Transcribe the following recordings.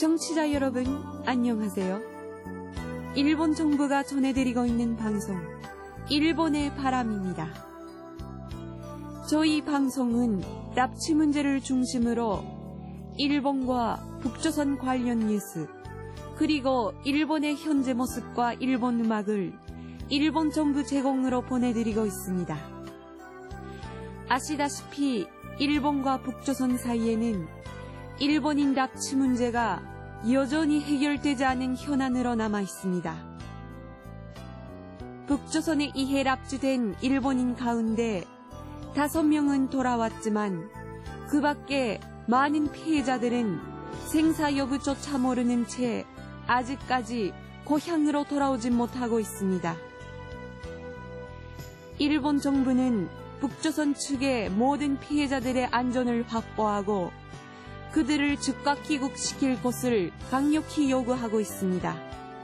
청취자 여러분, 안녕하세요. 일본 정부가 전해드리고 있는 방송, 일본의 바람입니다. 저희 방송은 납치 문제를 중심으로 일본과 북조선 관련 뉴스, 그리고 일본의 현재 모습과 일본 음악을 일본 정부 제공으로 보내드리고 있습니다. 아시다시피 일본과 북조선 사이에는 일본인 납치 문제가 여전히 해결되지 않은 현안으로 남아 있습니다. 북조선에 의해 납치된 일본인 가운데 5명은 돌아왔지만 그 밖에 많은 피해자들은 생사 여부조차 모르는 채 아직까지 고향으로 돌아오지 못하고 있습니다. 일본 정부는 북조선 측의 모든 피해자들의 안전을 확보하고 그들을 즉각 귀국시킬 것을 강력히 요구하고 있습니다.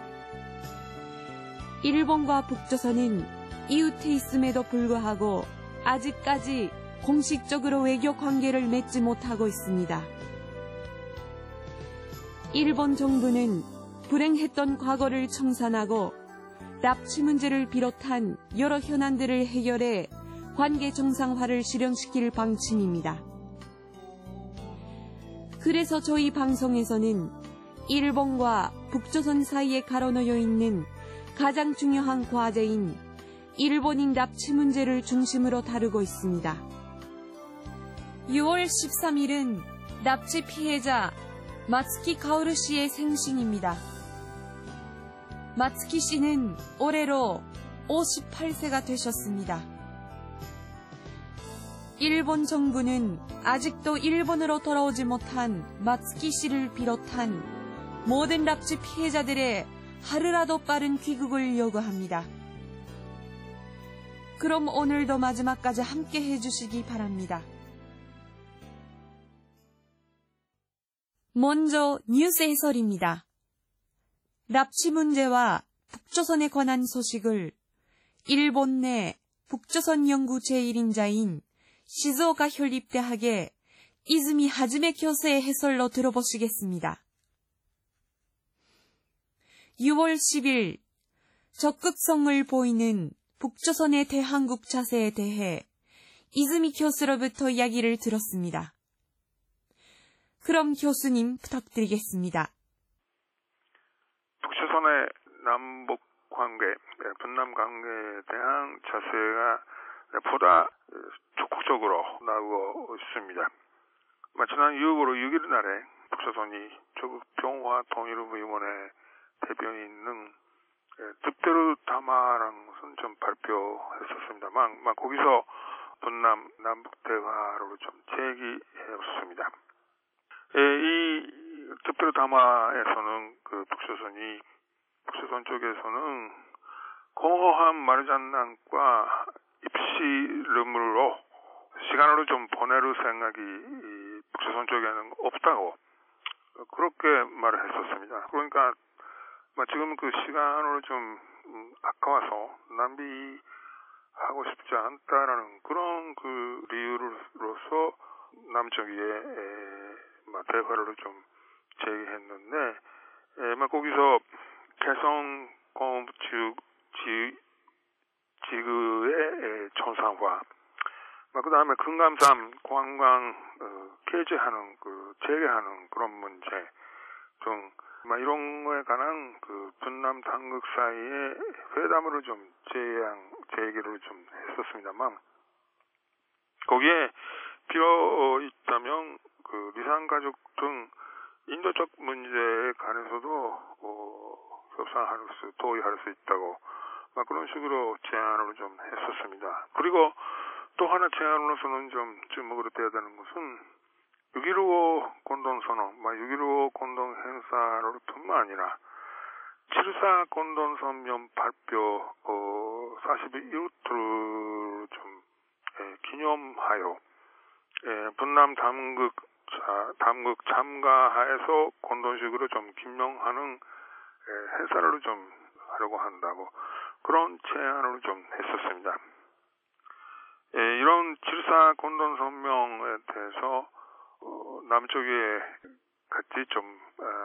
일본과 북조선은 이웃에 있음에도 불구하고 아직까지 공식적으로 외교 관계를 맺지 못하고 있습니다. 일본 정부는 불행했던 과거를 청산하고 납치 문제를 비롯한 여러 현안들을 해결해 관계 정상화를 실현시킬 방침입니다. 그래서 저희 방송에서는 일본과 북조선 사이에 가로놓여 있는 가장 중요한 과제인 일본인 납치 문제를 중심으로 다루고 있습니다. 6월 13일은 납치 피해자 마츠키 카오루 씨의 생신입니다. 마츠키 씨는 올해로 58세가 되셨습니다. 일본 정부는 아직도 일본으로 돌아오지 못한 마츠키 씨를 비롯한 모든 납치 피해자들의 하루라도 빠른 귀국을 요구합니다. 그럼 오늘도 마지막까지 함께 해주시기 바랍니다. 먼저 뉴스 해설입니다. 납치 문제와 북조선에 관한 소식을 일본 내 북조선 연구 제1인자인 시즈오카 현립대학의 이즈미 하즈메 교수의 해설로 들어보시겠습니다. 6월 10일 적극성을 보이는 북조선의 대한국 자세에 대해 이즈미 교수로부터 이야기를 들었습니다. 그럼 교수님 부탁드리겠습니다. 북조선의 남북 관계, 분남 관계에 대한 자세가 보다 적극적으로 나오고 있습니다. 지난 6월 6일 날에 북조선이 조국 평화 통일위원회 대변인은 특별 담화라는 것은 좀 발표했었습니다만, 거기서 분남 남북 대화를 좀 제기했습니다. 이 특별 담화에서는 북조선 쪽에서는 공허한 마르잔난과 입시름으로 시간으로 좀 보낼 생각이 북조선 쪽에는 없다고 그렇게 말을 했었습니다. 그러니까 지금 그 시간으로 좀 아까워서 낭비하고 싶지 않다라는 그런 그 이유로서 남쪽에 대화를 좀 제기했는데, 거기서 개성 공업 지구의 정상화, 그 다음에 금감산 관광 개재하는 재개하는 그런 문제 등 이런 거에 관한 분남 당국 사이에 회담으로 좀 제기를 좀 했었습니다만, 거기에 필요 있다면 리산가족 등 인도적 문제에 관해서도 도의할 수 있다고 그런 식으로 제안을 좀 했었습니다. 그리고 또 하나 제안으로서는 좀 주목으로 돼야 되는 것은 6.15 공동선언, 6.15 공동행사를 뿐만 아니라 7.4 공동성명 발표 41일을 좀 기념하여 분남 당국 참가하에서 공동식으로 좀 김명하는 행사를 좀 하려고 한다고 그런 제안을 좀 했었습니다. 이런 7.4 공동성명에 대해서 남쪽에 같이 좀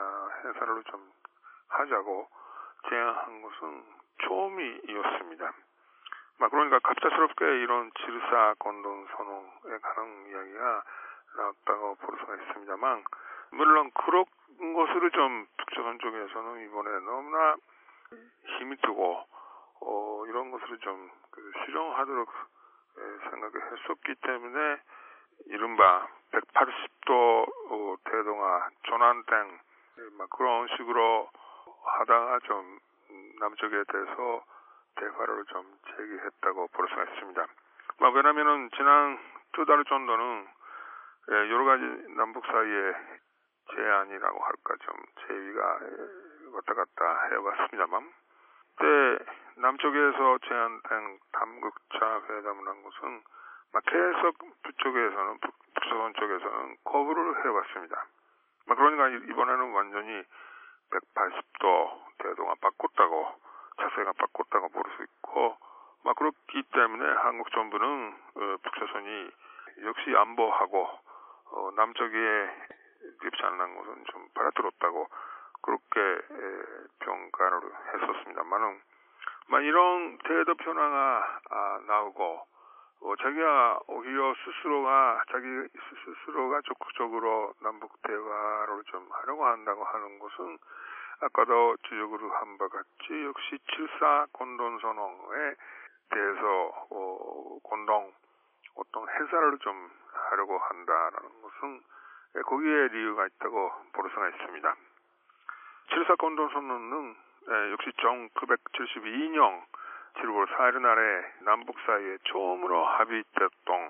해산을 좀 하자고 제안한 것은 처음이었습니다. 그러니까 갑작스럽게 이런 질사 건동 선언에 관한 이야기가 나왔다고 볼 수가 있습니다만, 물론 그런 것을 좀 북조선 쪽에서는 이번에 너무나 힘이 뜨고 이런 것을 좀 실현하도록 생각했었기 때문에 이른바 180도 대동아 전환땡 그런 식으로 하다가 좀 남쪽에 대해서 대화를 좀 제기했다고 볼 수가 있습니다. 왜냐면은 지난 2달 정도는 여러 가지 남북 사이의 제안이라고 할까 좀 제의가 왔다 갔다 해왔습니다만, 그때 남쪽에서 제안된 담극자 회담을 한 것은 계속 북쪽에서는 북조선 쪽에서는 거부를 해왔습니다. 그러니까 이번에는 완전히 180도 대동아 바꿨다고 자세가 바꿨다고 볼 수 있고, 그렇기 때문에 한국 정부는 북조선이 역시 안보하고 남쪽에 입장한 것은 좀 받아들었다고 그렇게 평가를 했었습니다만은, 이런 태도 변화가 나오고 자기가 오히려 자기 스스로가 적극적으로 남북 대화를 좀 하려고 한다고 하는 것은 아까도 지적으로 한 바 같이 역시 7.4 공동선언에 대해서 공동 어떤 해설을 좀 하려고 한다라는 것은 거기에 이유가 있다고 볼 수가 있습니다. 7.4 공동선언은 역시 1972년 7월 4일 날에 남북 사이에 처음으로 합의됐던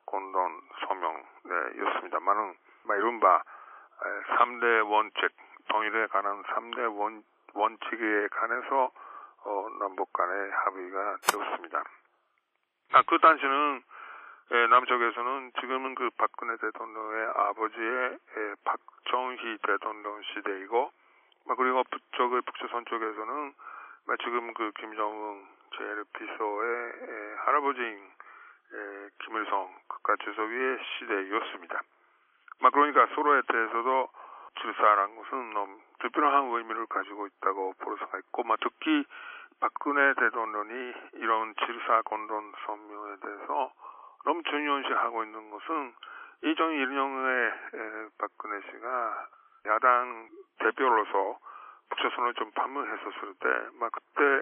공동서명이었습니다만은 이른바 3대 원칙, 통일에 관한 3대 원칙에 관해서 남북 간의 합의가 되었습니다. 그 당시는 남쪽에서는 지금은 박근혜 대통령의 아버지의 박정희 대통령 시대이고, 그리고 북조선 쪽에서는 지금 김정은 제1비서의 할아버지인 김일성 국가주석의 시대였습니다. 그러니까 서로에 대해서도 7.4라는 것은 너무 특별한 의미를 가지고 있다고 볼 수가 있고, 특히 박근혜 대통령이 이런 7.4 공동성명에 대해서 너무 중요시하고 있는 것은 2001년에 박근혜 씨가 야당 대표로서 북조선을 좀 방문했었을 때, 그때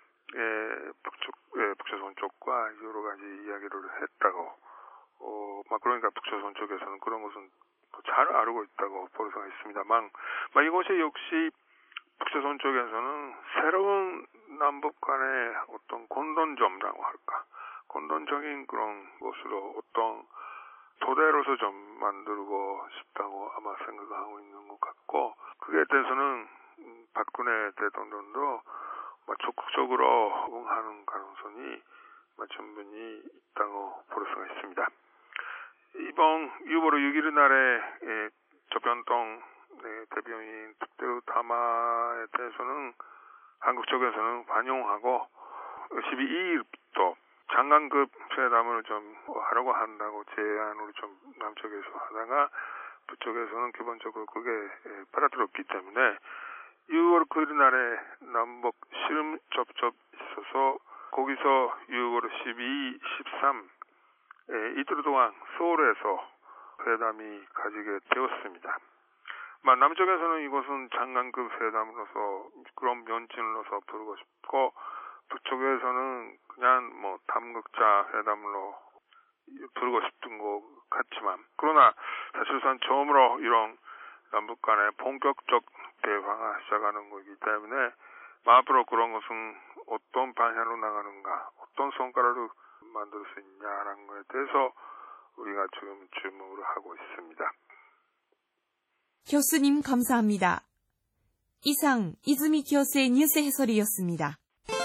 북조선 쪽과 여러 가지 이야기를 했다고, 그러니까 북조선 쪽에서는 그런 것은 잘 알고 있다고 볼 수가 있습니다만, 이것이 역시 북조선 쪽에서는 새로운 남북 간의 어떤 공통점이라고 할까, 공통적인 그런 것으로 어떤 토대로서 좀 만들고 싶다고 아마 생각하고 있는 것 같고, 그에 대해서는 박근혜 대통령도 적극적으로 응하는 가능성이 충분히 있다고 볼 수가 있습니다. 이번 6월 6일 날에 조변동 대변인 특별 담화에 대해서는 한국 쪽에서는 환영하고 12일부터 장관급 회담을 좀 하려고 한다고 제안을 좀 남쪽에서 하다가 북쪽에서는 기본적으로 그게 받아들였기 때문에 6월 9일 날에 남북 실무 접촉 있어서 거기서 6월 12, 13 이틀 동안 서울에서 회담이 가지게 되었습니다. 남쪽에서는 이것은 장관급 회담으로서 그런 면친으로서 부르고 싶고, 북쪽에서는 그냥 담극자 회담으로 부르고 싶은 것 같지만, 그러나 사실상 처음으로 이런 남북 간의 본격적 대화가 시작하는 거기 때문에 앞으로 그런 것은 어떤 방향으로 나가는가, 어떤 성과를 만들 수 있냐라는 것에 대해서 우리가 지금 주목을 하고 있습니다. 교수님 감사합니다. 이상 이즈미 교수의 뉴스 해설이었습니다.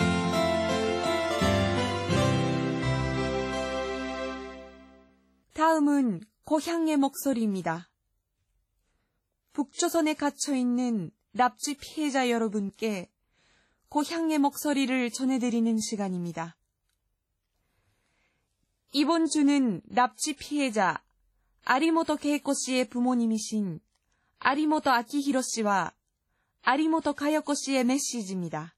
다음은 고향의 목소리입니다. 북조선에 갇혀있는 납치 피해자 여러분께 고향의 목소리를 전해드리는 시간입니다. 이번 주는 납치 피해자 아리모토 케이코 씨의 부모님이신 아리모토 아키히로 씨와 아리모토 가요코 씨의 메시지입니다.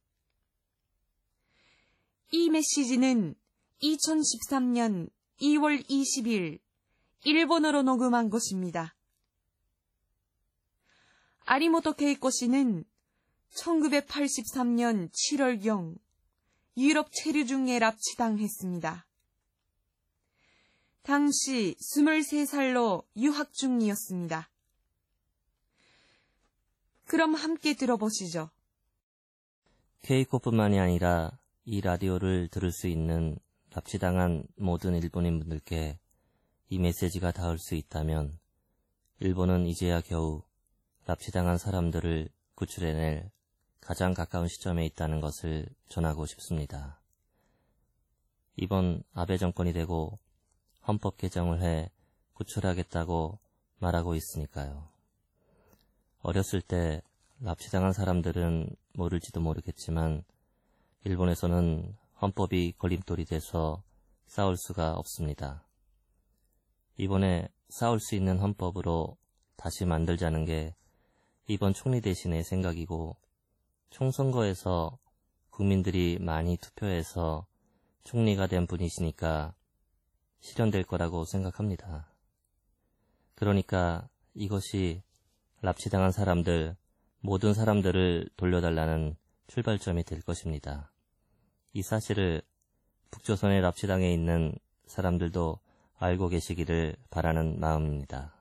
이 메시지는 2013년 2월 20일 일본어로 녹음한 것입니다. 아리모토 케이코 씨는 1983년 7월경 유럽 체류 중에 납치당했습니다. 당시 23살로 유학 중이었습니다. 그럼 함께 들어보시죠. 케이코뿐만이 아니라 이 라디오를 들을 수 있는 납치당한 모든 일본인분들께 이 메시지가 닿을 수 있다면 일본은 이제야 겨우 납치당한 사람들을 구출해낼 가장 가까운 시점에 있다는 것을 전하고 싶습니다. 이번 아베 정권이 되고 헌법 개정을 해 구출하겠다고 말하고 있으니까요. 어렸을 때 납치당한 사람들은 모를지도 모르겠지만 일본에서는 헌법이 걸림돌이 돼서 싸울 수가 없습니다. 이번에 싸울 수 있는 헌법으로 다시 만들자는 게 이번 총리 대신의 생각이고 총선거에서 국민들이 많이 투표해서 총리가 된 분이시니까 실현될 거라고 생각합니다. 그러니까 이것이 납치당한 사람들, 모든 사람들을 돌려달라는 출발점이 될 것입니다. 이 사실을 북조선에 납치당해 있는 사람들도 알고 계시기를 바라는 마음입니다.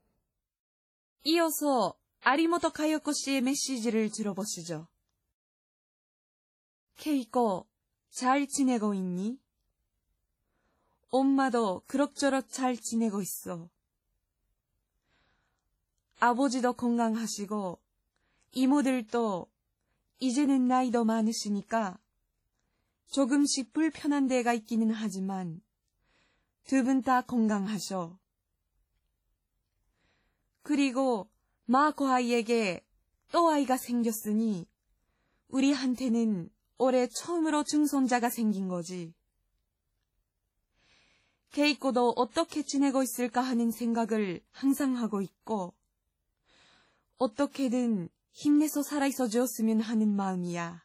이어서 아리모토 가요코 씨의 메시지를 들어보시죠. 케이코, 잘 지내고 있니? 엄마도 그럭저럭 잘 지내고 있어. 아버지도 건강하시고 이모들도 이제는 나이도 많으시니까 조금씩 불편한 데가 있기는 하지만 두 분 다 건강하셔. 그리고 마코 아이에게 또 아이가 생겼으니 우리한테는 올해 처음으로 증손자가 생긴 거지. 케이코도 어떻게 지내고 있을까 하는 생각을 항상 하고 있고 어떻게든 힘내서 살아있어 주었으면 하는 마음이야.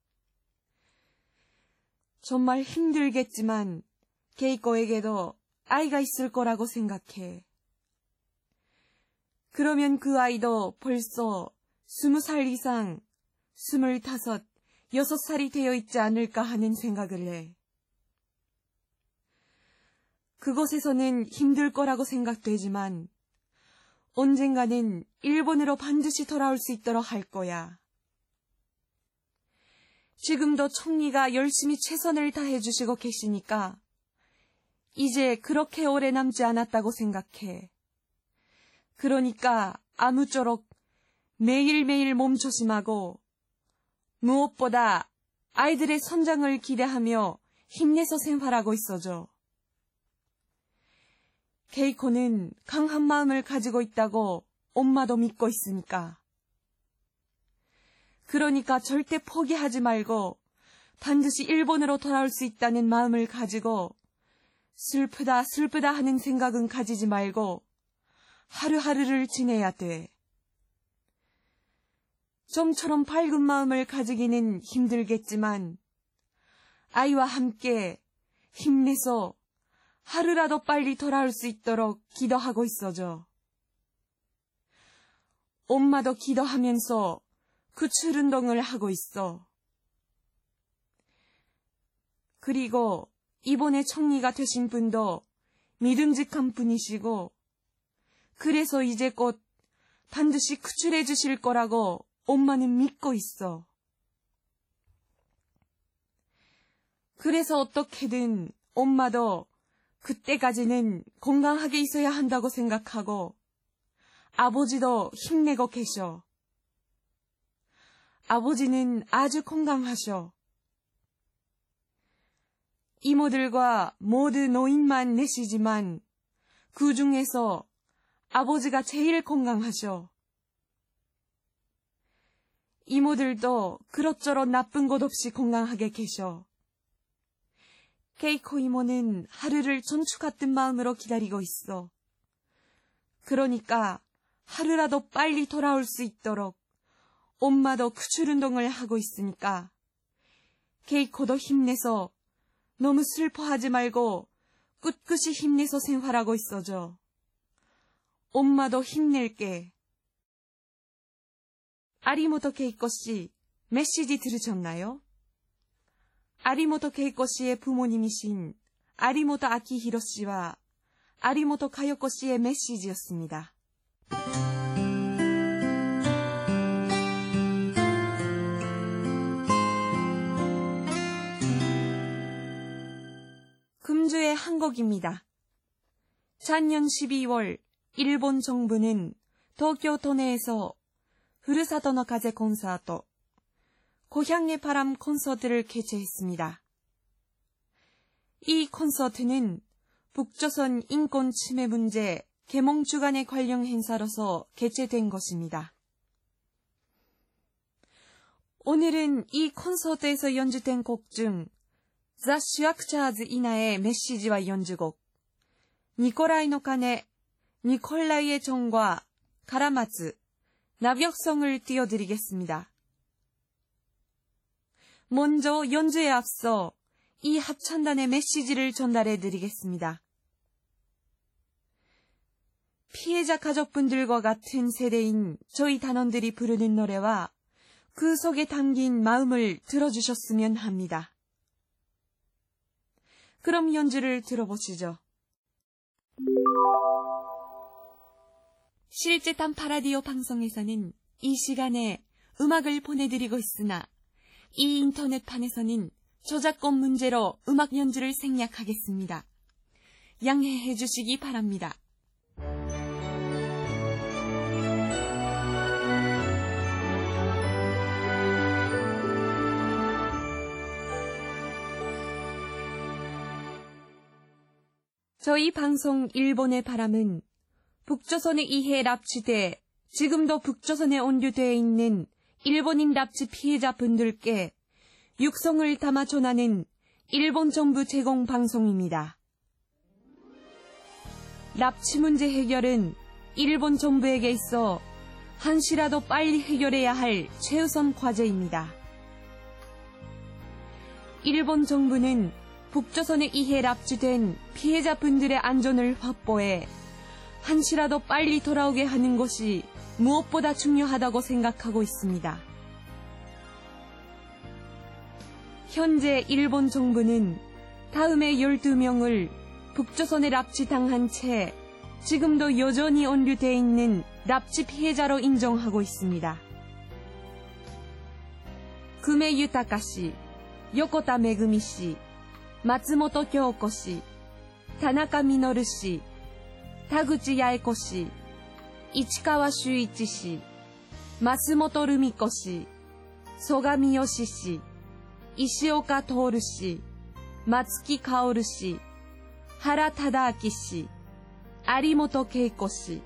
정말 힘들겠지만 케이코에게도 아이가 있을 거라고 생각해. 그러면 그 아이도 벌써 20살 이상, 25, 6살이 되어 있지 않을까 하는 생각을 해. 그곳에서는 힘들 거라고 생각되지만 언젠가는 일본으로 반드시 돌아올 수 있도록 할 거야. 지금도 총리가 열심히 최선을 다해 주시고 계시니까 이제 그렇게 오래 남지 않았다고 생각해. 그러니까 아무쪼록 매일매일 몸 조심하고 무엇보다 아이들의 성장을 기대하며 힘내서 생활하고 있어줘. 케이코는 강한 마음을 가지고 있다고 엄마도 믿고 있으니까. 그러니까 절대 포기하지 말고 반드시 일본으로 돌아올 수 있다는 마음을 가지고 슬프다 하는 생각은 가지지 말고 하루하루를 지내야 돼. 좀처럼 밝은 마음을 가지기는 힘들겠지만 아이와 함께 힘내서 하루라도 빨리 돌아올 수 있도록 기도하고 있어줘. 엄마도 기도하면서 구출운동을 하고 있어. 그리고 이번에 총리가 되신 분도 믿음직한 분이시고 그래서 이제 곧 반드시 구출해 주실 거라고 엄마는 믿고 있어. 그래서 어떻게든 엄마도 그때까지는 건강하게 있어야 한다고 생각하고 아버지도 힘내고 계셔. 아버지는 아주 건강하셔. 이모들과 모두 노인만 내시지만 그 중에서 아버지가 제일 건강하셔. 이모들도 그럭저럭 나쁜 것 없이 건강하게 계셔. 케이코 이모는 하루를 전축 같은 마음으로 기다리고 있어. 그러니까 하루라도 빨리 돌아올 수 있도록 엄마도 구출운동을 하고 있으니까 케이코도 힘내서 너무 슬퍼하지 말고 꿋꿋이 힘내서 생활하고 있어줘. 엄마도 힘낼게. 아리모토 케이코 씨, 메시지 들으셨나요? 아리모토 케이코 씨의 부모님이신 아리모토 아키히로 씨와 아리모토 가요코 씨의 메시지였습니다. 금주의 한 곡입니다. 작년 12월 일본 정부는 도쿄 도내에서 후르사토노 가제 콘서트, 고향의 바람 콘서트를 개최했습니다. 이 콘서트는 북조선 인권 침해 문제 개몽 주간에 관련 행사로서 개최된 것입니다. 오늘은 이 콘서트에서 연주된 곡 중 The Structures 이나의 메시지와 연주곡, 니콜라이의鐘, 니콜라이의 정과 가라마츠, 나벽성을 띄워드리겠습니다. 먼저 연주에 앞서 이 합창단의 메시지를 전달해드리겠습니다. 피해자 가족분들과 같은 세대인 저희 단원들이 부르는 노래와 그 속에 담긴 마음을 들어주셨으면 합니다. 그럼 연주를 들어보시죠. 실제 단파 라디오 방송에서는 이 시간에 음악을 보내드리고 있으나 이 인터넷판에서는 저작권 문제로 음악 연주를 생략하겠습니다. 양해해 주시기 바랍니다. 저희 방송 일본의 바람은 북조선에 의해 납치돼 지금도 북조선에 온류되어 있는 일본인 납치 피해자분들께 육성을 담아 전하는 일본 정부 제공 방송입니다. 납치 문제 해결은 일본 정부에게 있어 한시라도 빨리 해결해야 할 최우선 과제입니다. 일본 정부는 북조선에 의해 납치된 피해자분들의 안전을 확보해 한시라도 빨리 돌아오게 하는 것이 무엇보다 중요하다고 생각하고 있습니다. 현재 일본 정부는 다음에 12명을 북조선에 납치당한 채 지금도 여전히 온류되어 있는 납치 피해자로 인정하고 있습니다. 금해 유타카 씨, 요코타 메구미 씨, 마츠모토 kyoko 씨, 타나카 미노루 씨, 타구치 야에코 씨, 이치카와 슈이치 씨, 마스모토 루미코 씨, 소가미 요시 씨, 이시오카 토오루 씨, 마츠키 카오루 씨, 하라 타다아키 씨, 아리모토 케이코 씨.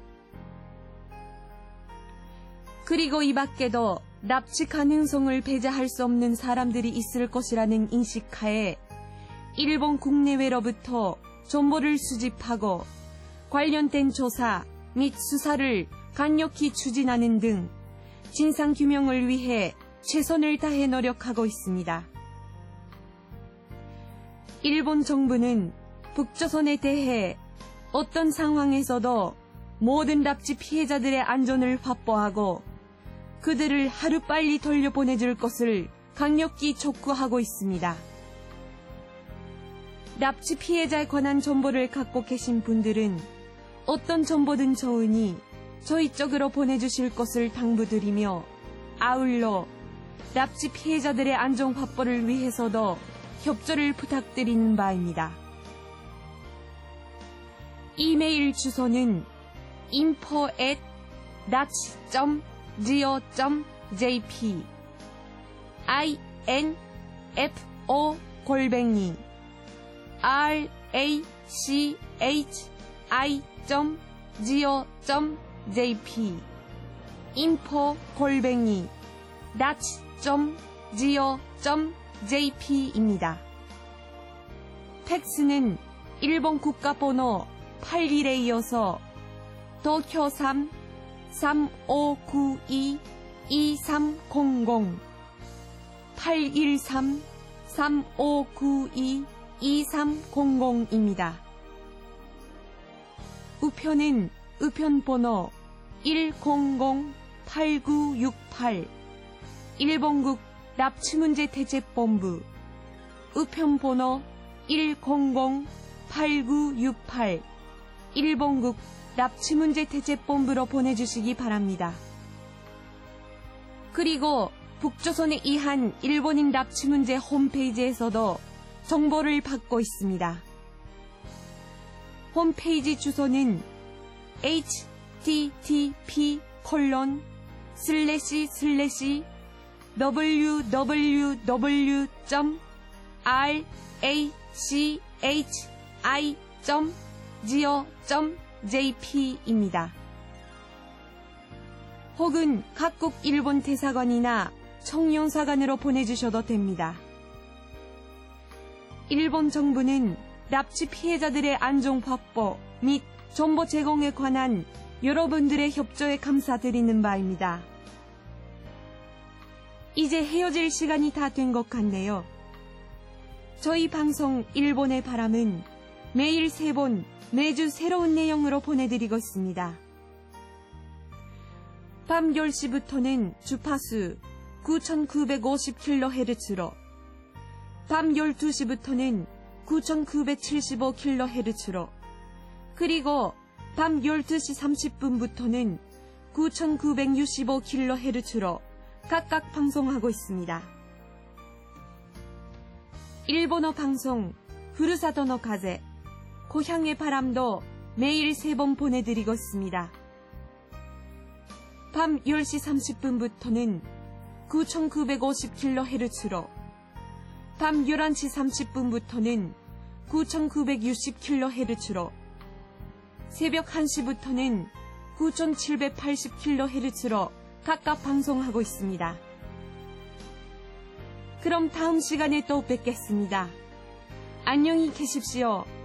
그리고 이 밖에도 납치 가능성을 배제할 수 없는 사람들이 있을 것이라는 인식하에 일본 국내외로부터 정보를 수집하고 관련된 조사 및 수사를 강력히 추진하는 등 진상규명을 위해 최선을 다해 노력하고 있습니다. 일본 정부는 북조선에 대해 어떤 상황에서도 모든 납치 피해자들의 안전을 확보하고 그들을 하루빨리 돌려보내줄 것을 강력히 촉구하고 있습니다. 납치 피해자에 관한 정보를 갖고 계신 분들은 어떤 정보든 좋으니 저희 쪽으로 보내주실 것을 당부드리며 아울러 납치 피해자들의 안전 확보를 위해서도 협조를 부탁드리는 바입니다. 이메일 주소는 info@nachi.go.jp info@rachi.go.jp info@nachi.go.jp입니다. 팩스는 일본 국가번호 81에 이어서 도쿄 3 3592 2300 813-3592-2300입니다. 우편은 우편번호 100-8968 일본국 납치문제대책본부 우편번호 100-8968 일본국 납치문제대책본부로 보내주시기 바랍니다. 그리고 북조선에 의한 일본인 납치문제 홈페이지에서도 정보를 받고 있습니다. 홈페이지 주소는 http://www.rachI.go.jp입니다. 혹은 각국 일본 대사관이나 청룡사관으로 보내주셔도 됩니다. 일본 정부는 납치 피해자들의 안전 확보 및 정보 제공에 관한 여러분들의 협조에 감사드리는 바입니다. 이제 헤어질 시간이 다 된 것 같네요. 저희 방송 일본의 바람은 매일 3번 매주 새로운 내용으로 보내드리고 있습니다. 밤 10시부터는 주파수 9950kHz로 밤 12시부터는 9975kHz로 그리고 밤 12시 30분부터는 9965kHz로 각각 방송하고 있습니다. 일본어 방송 후르사토노 가제 고향의 바람도 매일 3번 보내드리고 있습니다. 밤 10시 30분부터는 9950kHz로 밤 11시 30분부터는 9960kHz로 새벽 1시부터는 9780kHz로 각각 방송하고 있습니다. 그럼 다음 시간에 또 뵙겠습니다. 안녕히 계십시오.